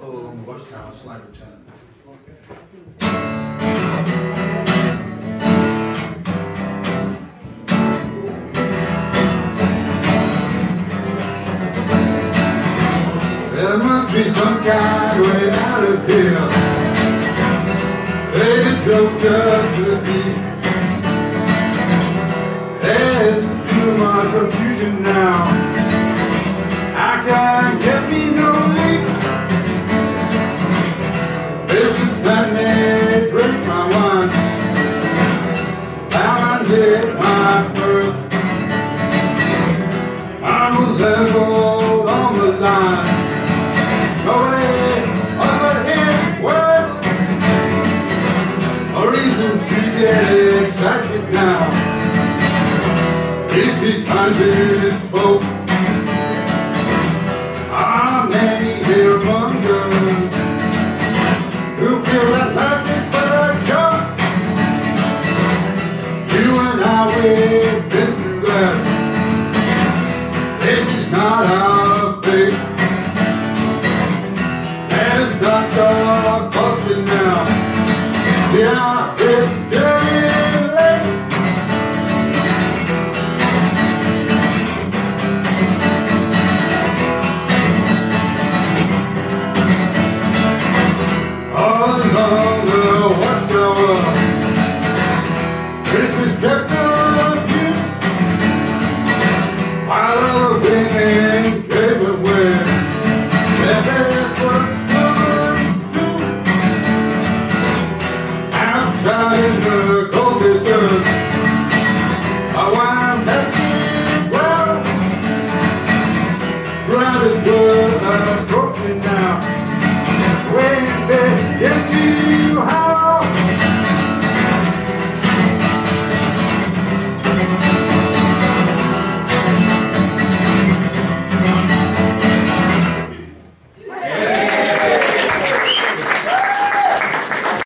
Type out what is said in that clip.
all along the watchtower, slight return. There must be some kind of way out of here. Say the joker to the thief. There's too much confusion now. I can't get me no leak. This is planet, drink my wine. Bound to hit my first. I'm level on the line. Nobody over here work. A reason to get excited now. If he finds his folk, many here wonder who feel that life is but a joke. You and I, we've been through that. This is not our fate. As Dr.